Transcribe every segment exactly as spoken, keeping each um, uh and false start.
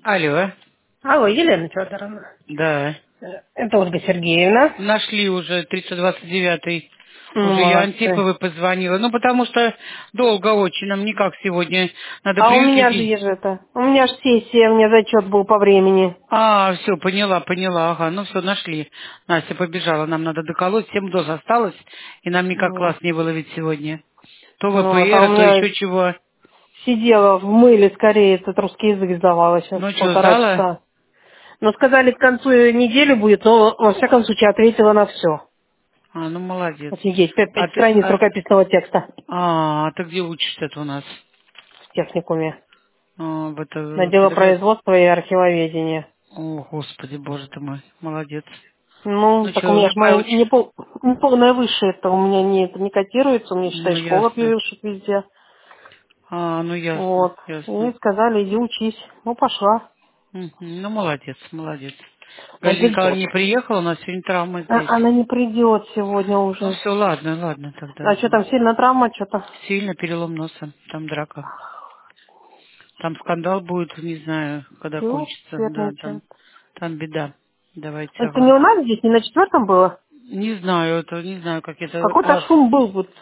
Алло. Алло, Елена Федоровна. Да. Э, Это Ольга Сергеевна. Нашли уже тридцать двадцать девятый. Ну, Уже я молодцы. Антиповой позвонила. Ну, потому что долго очень. Нам никак сегодня. Надо А у приют меня же людей. есть это. У меня же сессия, у меня зачет был по времени. А, все, поняла, поняла. Ага, ну все, нашли. Настя побежала. Нам надо доколоть. Семь доз осталось. И нам никак Вот. класс не выловить сегодня. То Вот. А ВПР, у а то меня еще чего. сидела в мыле, скорее, этот русский язык сдавала сейчас Ну что, полтора сдала? часа. Но сказали, к концу недели будет, но во всяком случае ответила на все. А, ну молодец. Офигеть, пять, А пять ты, страниц а, рукописного текста а, а ты где учишься-то у нас? в техникуме. А, в На это, дело педагог- производства и архивоведения. О, господи, боже ты мой, молодец. Ну, Ну так у что, меня ж любая моя не, учишься? пол, не полная высшая, это у меня не, это не котируется, у меня, считай, Ну, школа ясно. пишет везде. А, ну ясно, Вот. И ясно. сказали, иди учись. Ну, пошла. Мгм. Ну, молодец, молодец. Галина Надеюсь, Николаевна не приехала, у нас сегодня травма здесь. а- она не придет сегодня Ну уже. все, ладно, ладно А тогда. что там, сильно травма что-то? Сильно перелом носа, там драка. Там скандал будет, не знаю, когда Все, кончится. Да, там, нервничает. там беда. Давайте, Это не ага. у нас здесь, не на четвертом было? Не знаю, это, не знаю, как это Какой-то класс. шум был. Вот.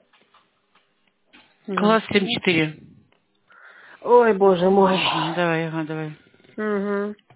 М. Класс семь четыре. Ой, боже мой. Ага, давай, ага, давай. Угу.